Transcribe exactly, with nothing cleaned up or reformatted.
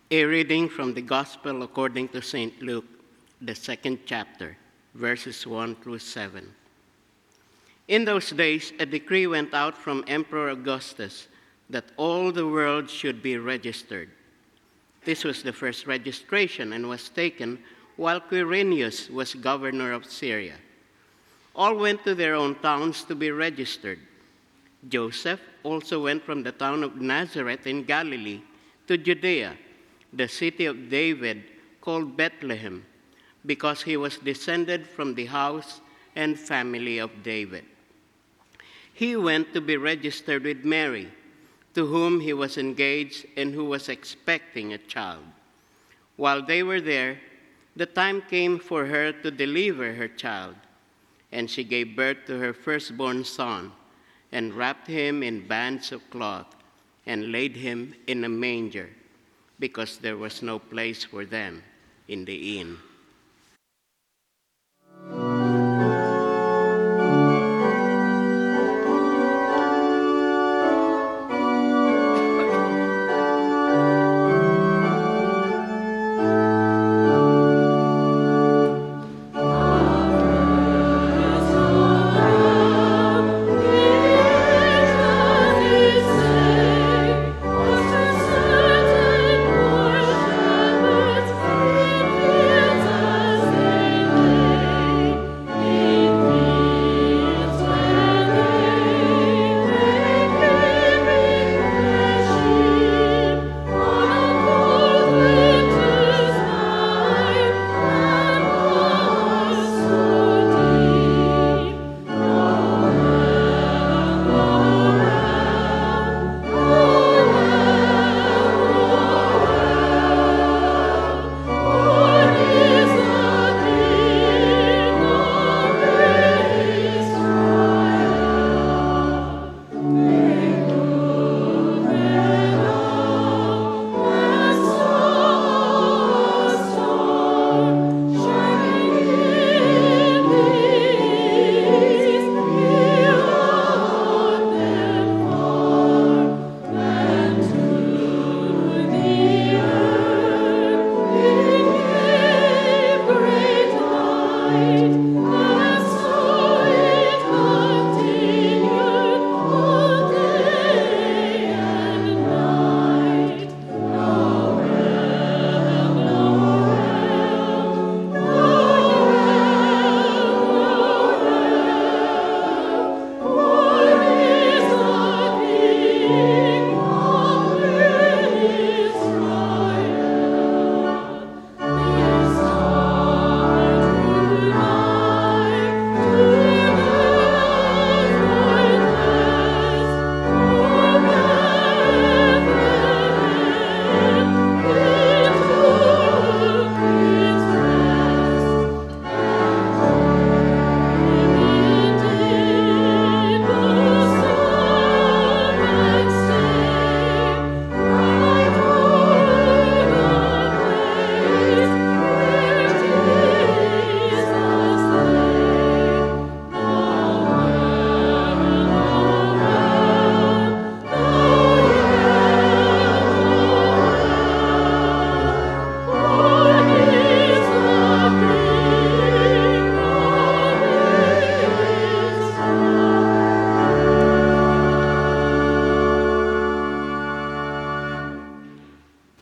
A reading from the Gospel according to Saint Luke, the second chapter, verses one through seven. In those days, a decree went out from Emperor Augustus that all the world should be registered. This was the first registration and was taken while Quirinius was governor of Syria. All went to their own towns to be registered. Joseph also went from the town of Nazareth in Galilee to Judea, the city of David called Bethlehem, because he was descended from the house and family of David. He went to be registered with Mary, to whom he was engaged and who was expecting a child. While they were there, the time came for her to deliver her child, and she gave birth to her firstborn son, and wrapped him in bands of cloth, and laid him in a manger, because there was no place for them in the inn.